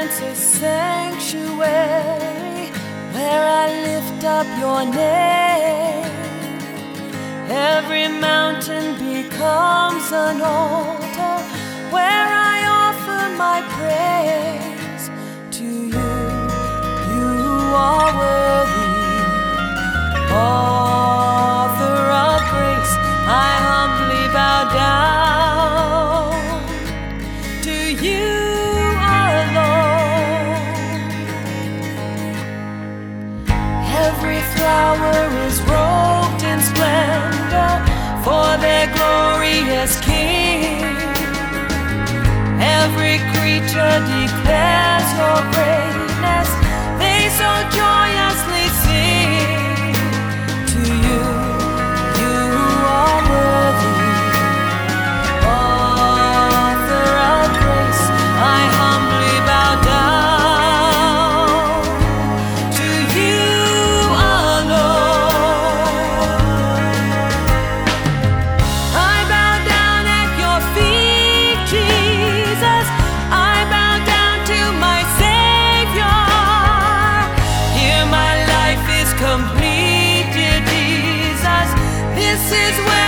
presence a sanctuary where I lift up your name. Every mountain becomes an altar where I offer my praise to you. You are worthy, author of grace. I humbly bow down to you alone. Every flower is robed in splendor for their glorious King. Every creature declares your greatness. They so joyously sing to you. You are worthy, author of grace. I humbly bow down to you alone. I bow down at your feet, Jesus. I bow down to my Savior. Here my life is complete, dear Jesus. This is where